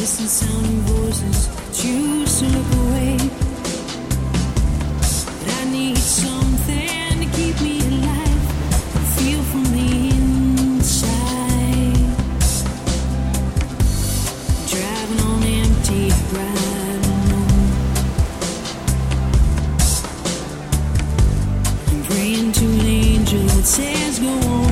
distant sounding voices choose to look away. But I need something to keep me alive, feel from the inside. Driving on empty, riding home. I'm praying to an angel that says go on.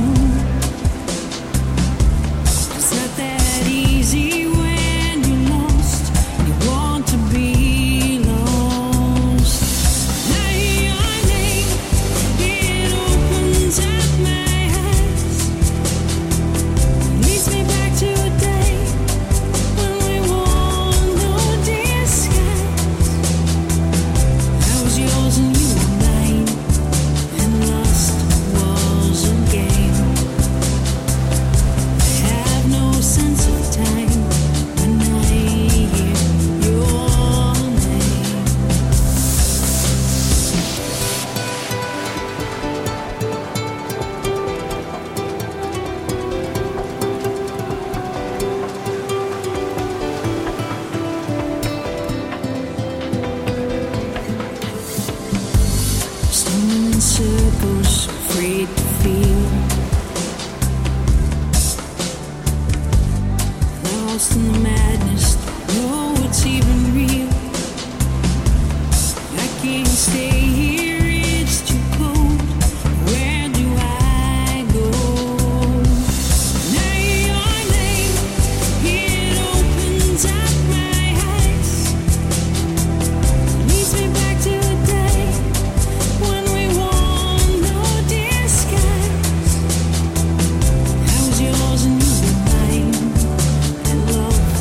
It's not that easy when you're lost. You want to be lost. Now your name, it opens up my eyes, leads me back to a day when we wore no disguise. I was yours and you were mine, and lust was a game. I have no sense of time when I hear your name. Stumbling in circles, afraid to feel. Lost in the madness, know it's even real. I can't stay here, it's too cold. Where do I go? Now your name, it opens up my eyes, leads me back to a day when we wore no disguise. I was yours and you were mine, and love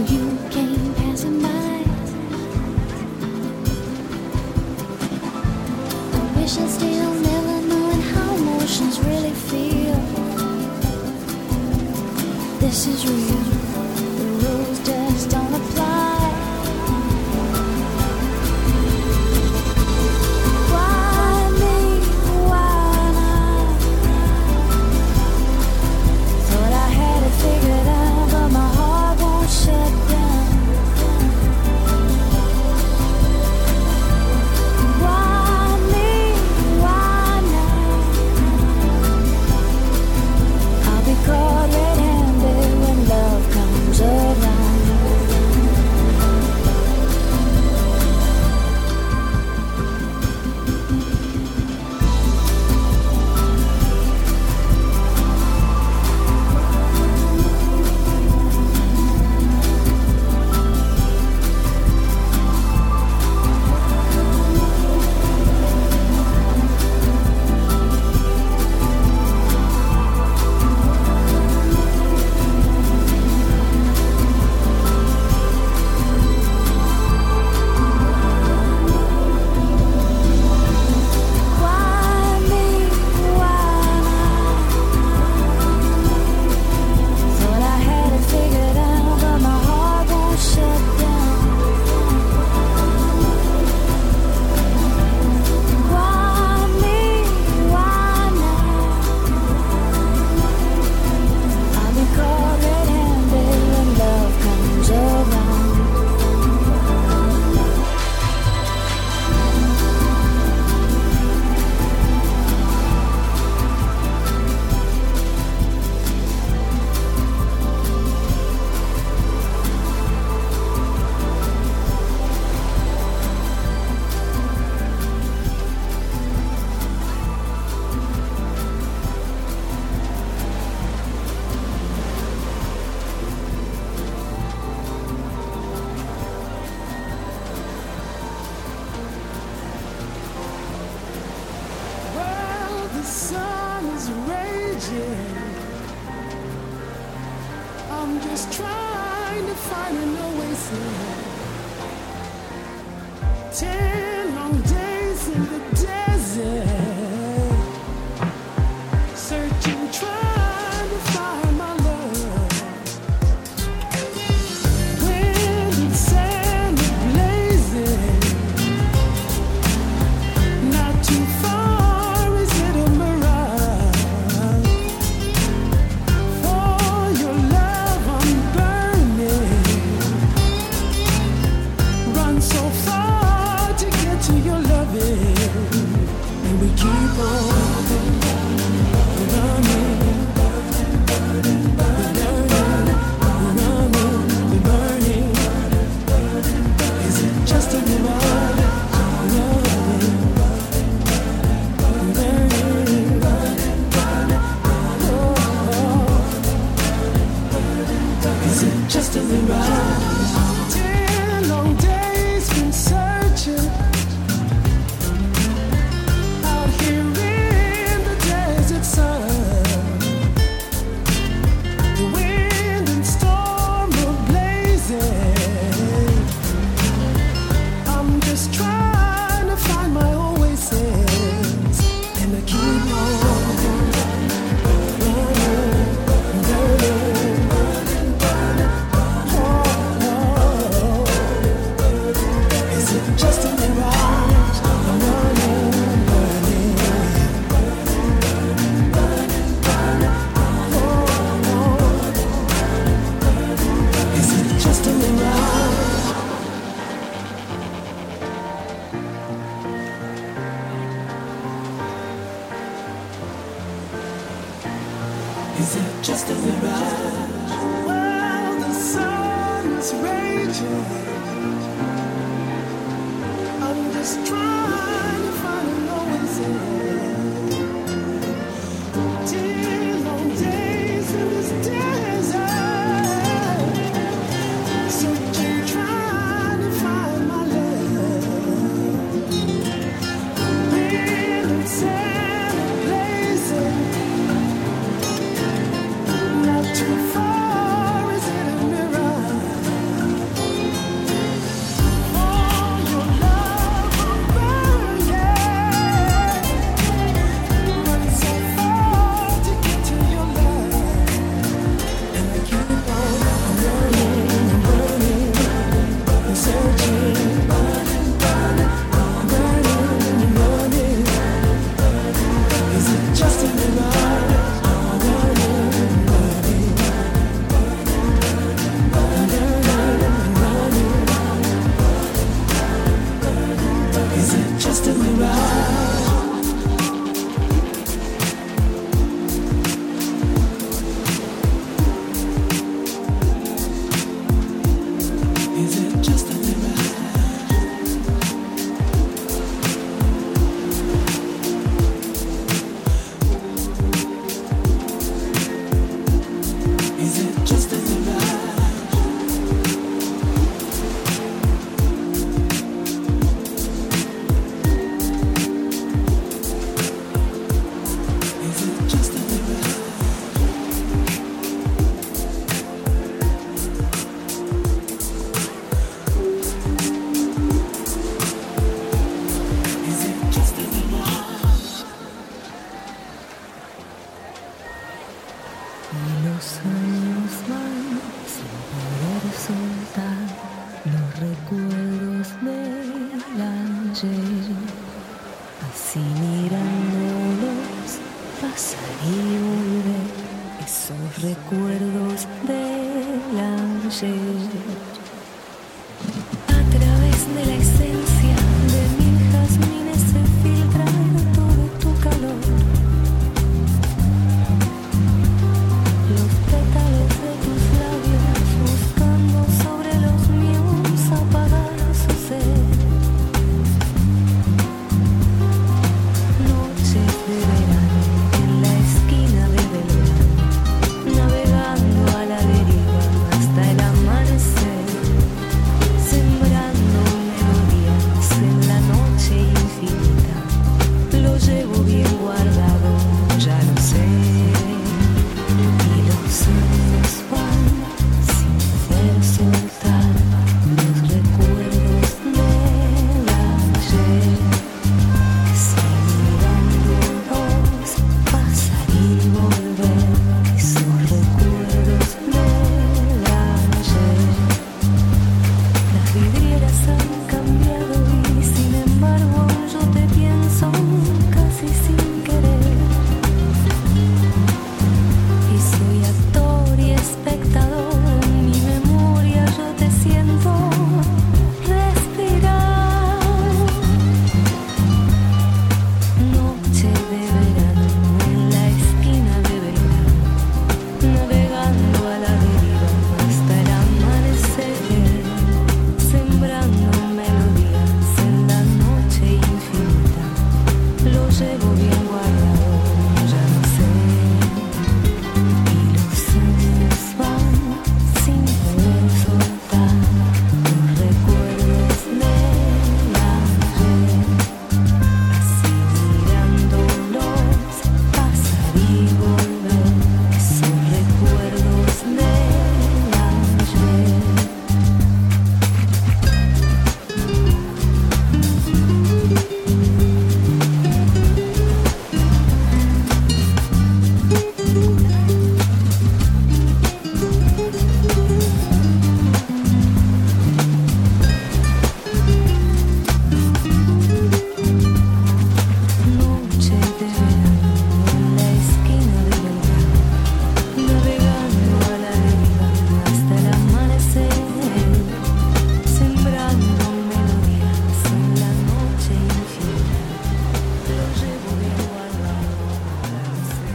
you came passing by. I wish I still never known how emotions really feel. This is real, the rules just don't apply. Why me? Why not? Thought I had it figured out, but my heart won't shut down. Why me? Why not? I'll be caught red-handed when love comes around. Why me? Why not? Thought I had it figured out, but my heart won't shut down. Why me? Why not? I'll be caught red-handed when love comes around. Well, the sun is raging. I'm just trying to find an oasis. 10 long days in the desert, searching, trying to find my love. Wind and sand are blazing. Not too far, is it a mirage? For your love I'm burning. Run so far to get to your love de la esencia de mil jazmines se filtra todo tu calor. Los pétalos de tus labios buscando sobre los míos apagar su sed. Noches de verano en la esquina de Belgrano, navegando a la deriva hasta el amanecer, sembrando melodías en la noche infinita. Lo llevo bien guardado, ya lo sé. Y los años van sin poder soltar los recuerdos del ayer, que siguen mirándonos pasar y volver. Esos recuerdos del ayer. Las vidrieras han cambiado y sin embargo yo te pienso casi sin querer. Y soy actor y espectador, en mi memoria yo te siento respirar. Noche de verano en la esquina de Belgrano, navegando a la deriva hasta el amanecer, sembrando melodías en la noche infinita. Lo llevo bien guardado, ya lo sé. Y los años van sin poder soltar los recuerdos del ayer, así mirándolos pasar y volver. Esos recuerdos del ayer. Noche de verano en la esquina de Belgrano, navegando a la deriva hasta el amanecer, sembrando melodías en la noche infinita. Lo llevo bien guardado, ya lo sé.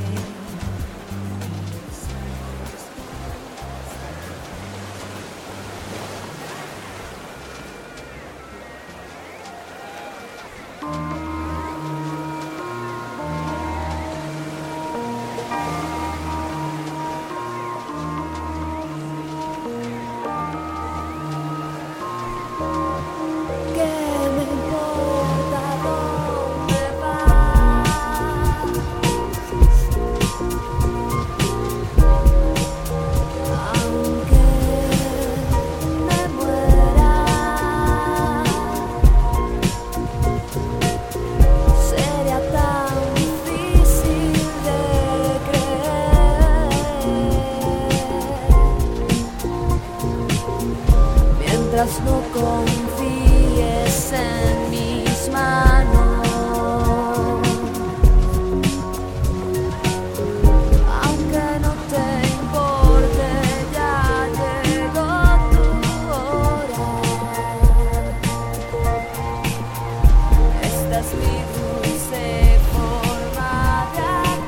¿Qué me importa dónde vas? Aunque me muera, sería tan difícil de creer. Mientras no confíes en mis manos, aunque no te importe, ya llegó tu hora. Esta es mi dulce forma de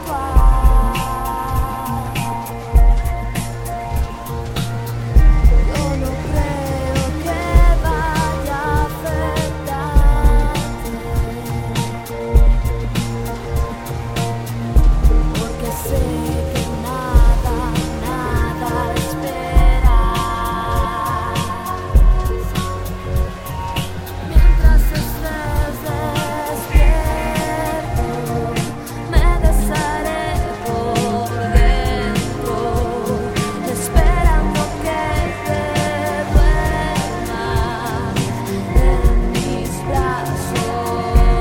actuar. Yo no creo que vaya a afectarte, porque sé que nada, nada esperas. Mientras estés despierto, me desharé por dentro, esperando que te duermas en mis brazos.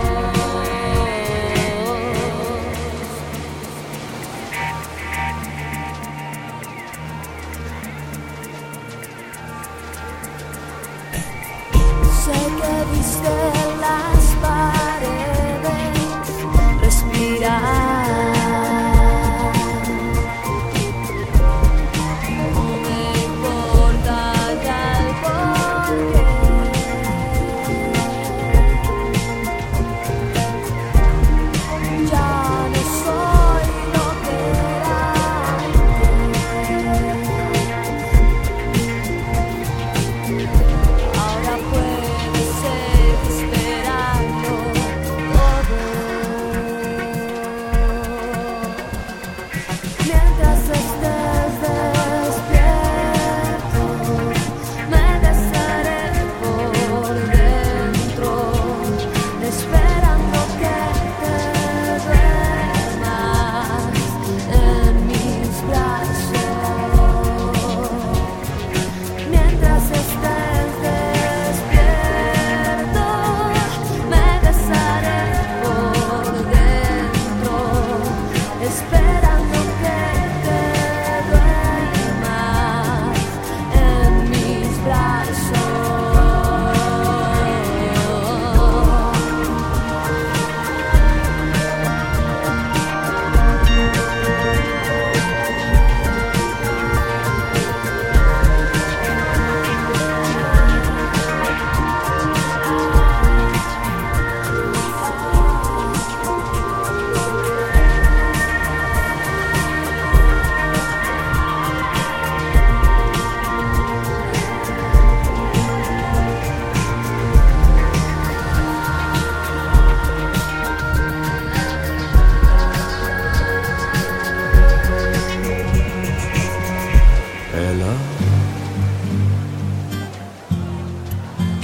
Sé que viste las paredes respirar. No me importa ya el porqué.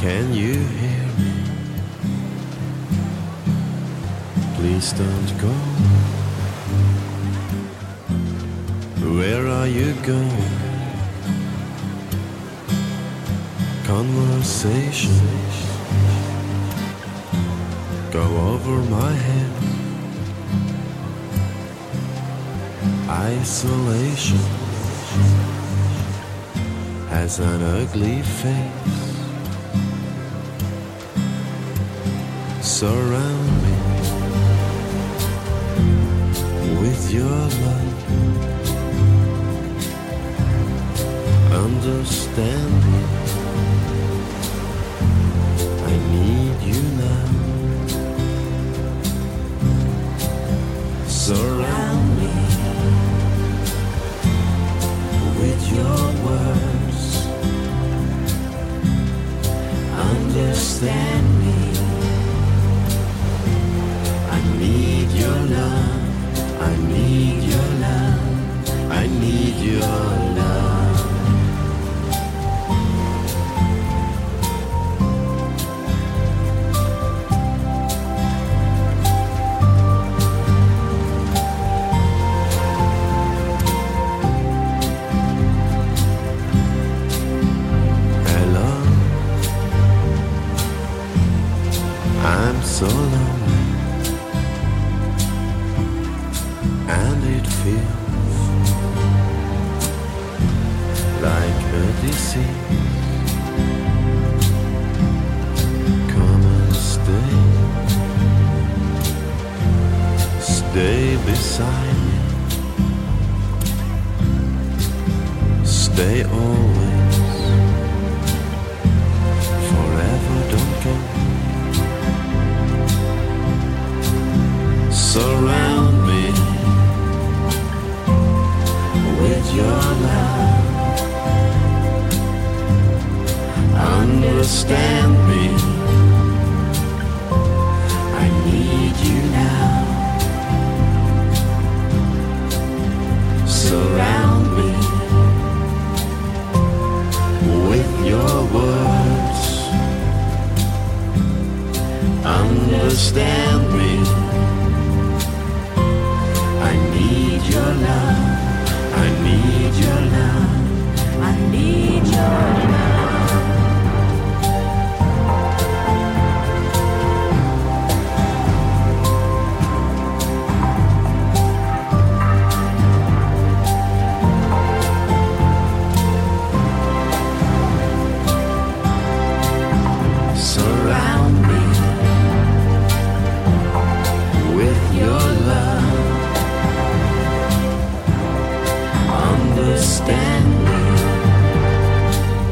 Can you hear me? Please don't go. Where are you going? Conversations go over my head. Isolation has an ugly face. Surround me with your love. Understand me. I need you now. Surround me with your words. Understand me. I need your love. I need your love. I need your love. I'm so lonely, and it feels like a disease. Come and stay beside me, stay always, forever, don't go. Surround me with your love. Understand me. I need you now. Surround me with your words. Understand me. I need your love. I need your love. I need your love. Surround me with your love. Understand me.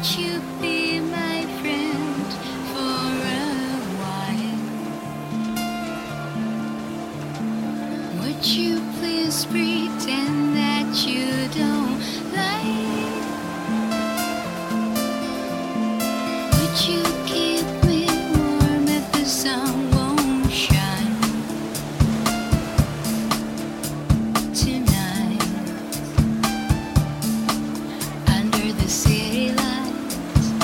you be my friend for a while? Would you please pretend that you don't like? Would you keep me warm if the sun won't shine tonight under the city lights?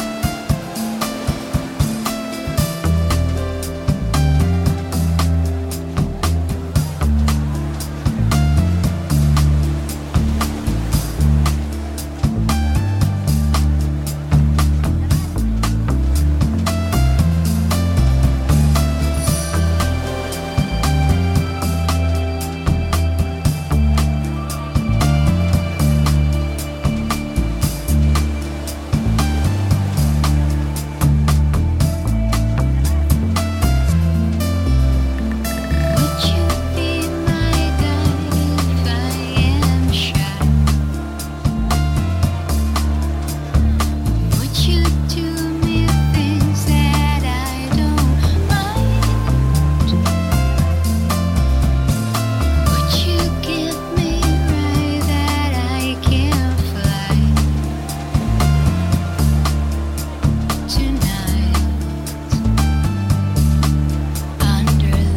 Would you be my guide if I am shy? Would you do me things that I don't mind? Would you give me right that I can fly tonight under the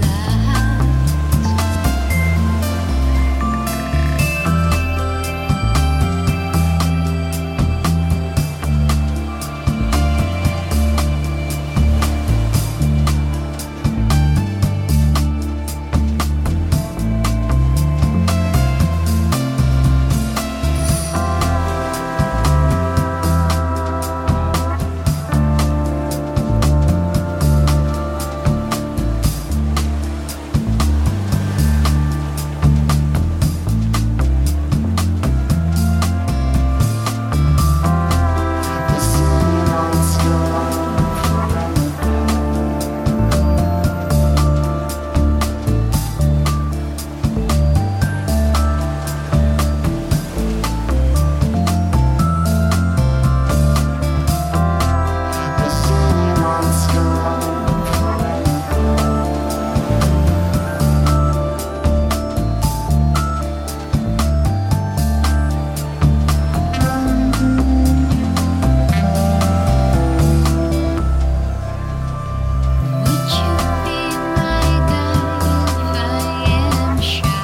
Would you be my guide if I am shy?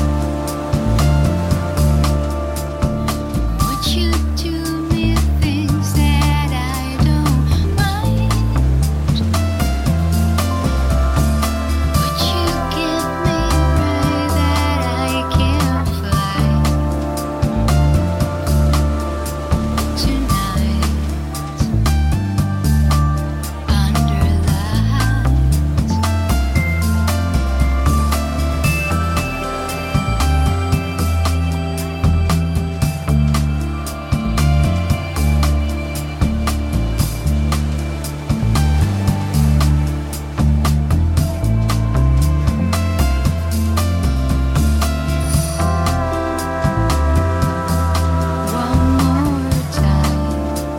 Would you do me things that I don't mind? Would you give me right that I can fly tonight under the one more time.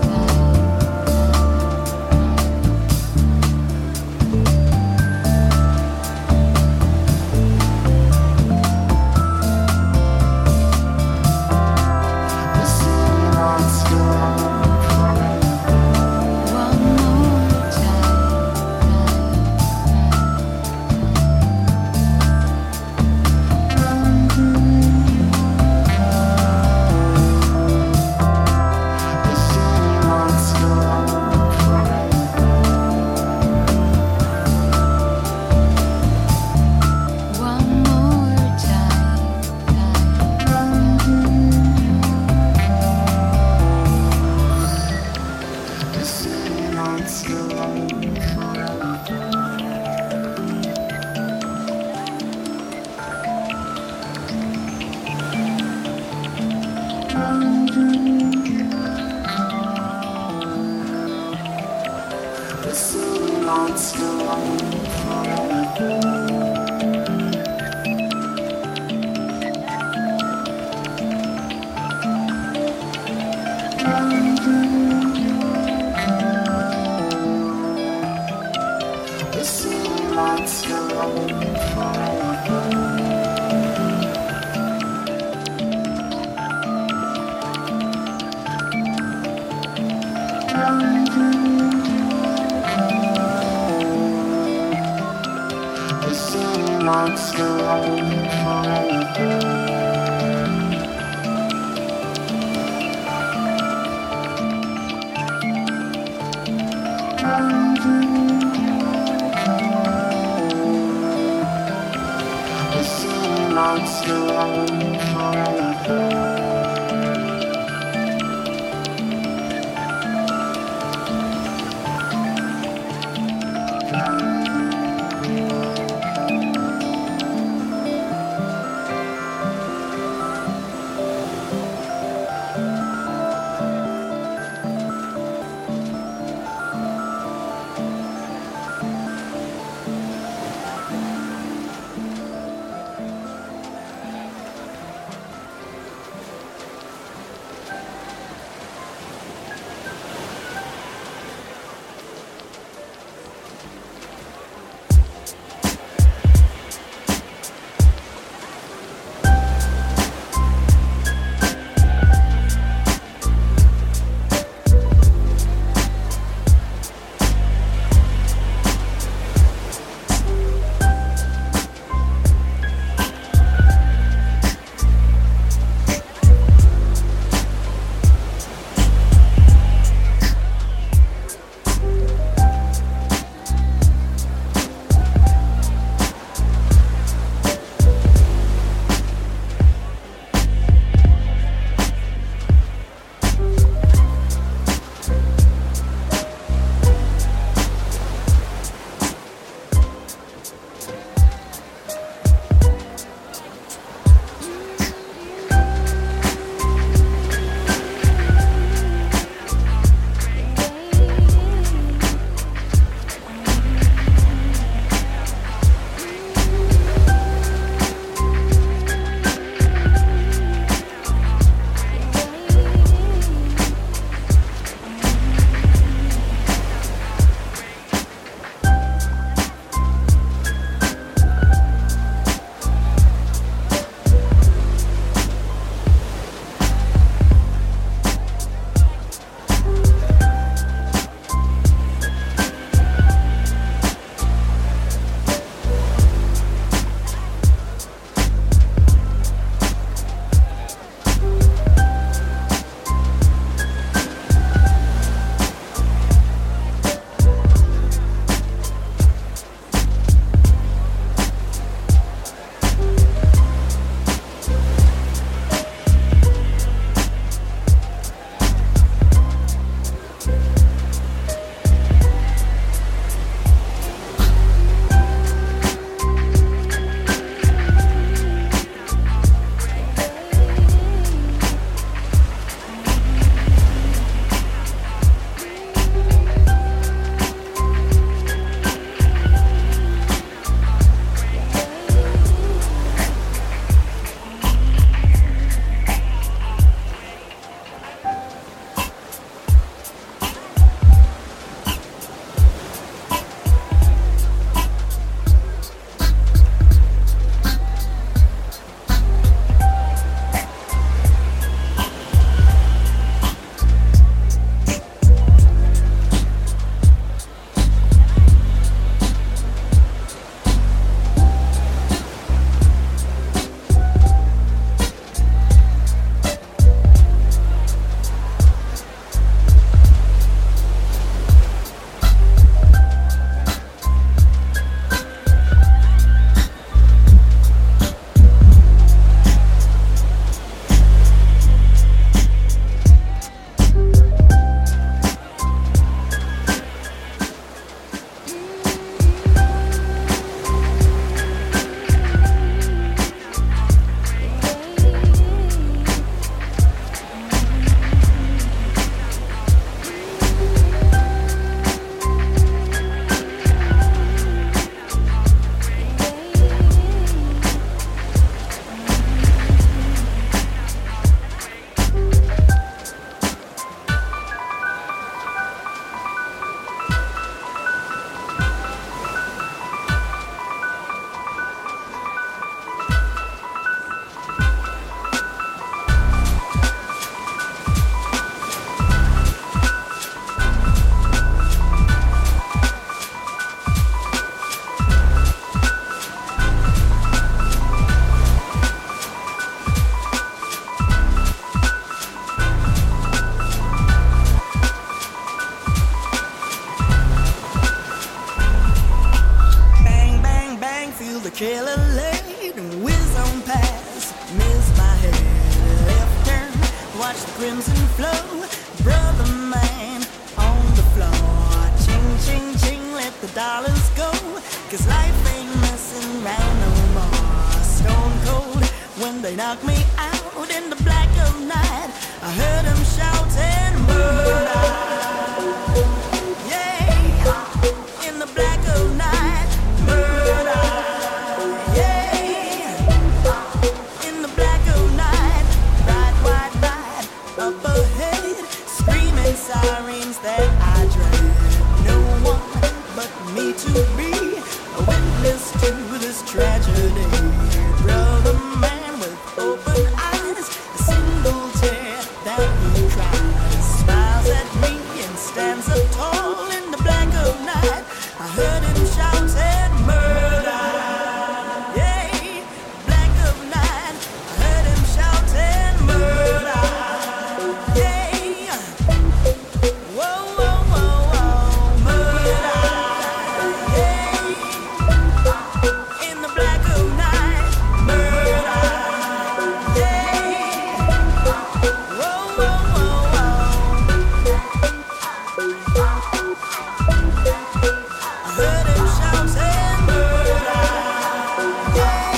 One more One more time. sirens that I dread. No one but me to be a witness to this tragedy. Brother man with open eyes, a single tear that he cries, smiles at me and stands up tall in the black of night. I heard him shouting murder. Yeah, black of night. I heard him shouting murder. Yeah. Whoa, whoa, whoa, whoa, murder. Yeah. In the black of night, murder. Yeah. Whoa, whoa, whoa, whoa. I heard him shouting murder. Yeah.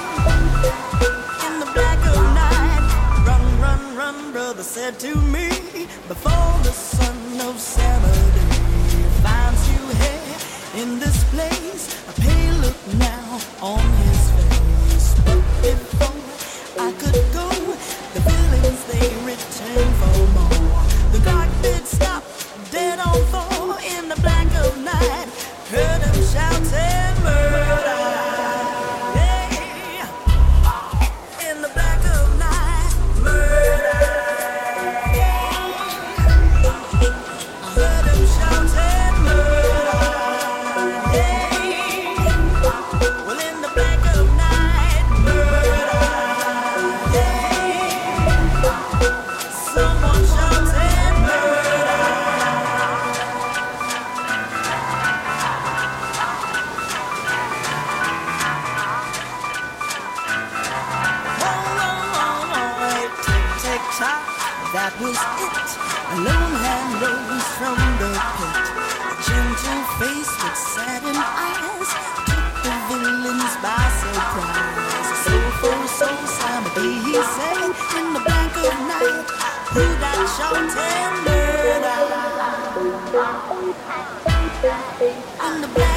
In the black of night, run, run, run, brother said to me, before the son of Saturday finds you here in this place. A pale look now on his face, but before I could go, the villains they returned for more. The clock did stop, dead on four in the black of night. Heard him shouting murder. Yeah. In the black of night, murder. Yeah. I heard him shouting murder. Yeah. Well, in the black of night, murder. Yeah. Someone shouting murder. Tick-tock, that was it. A lone hand rose from the pit. A gentle face with saddened eyes took the villains by surprise. A soulful soul, somebody he said, in the black of night, who that shouting murder? In the black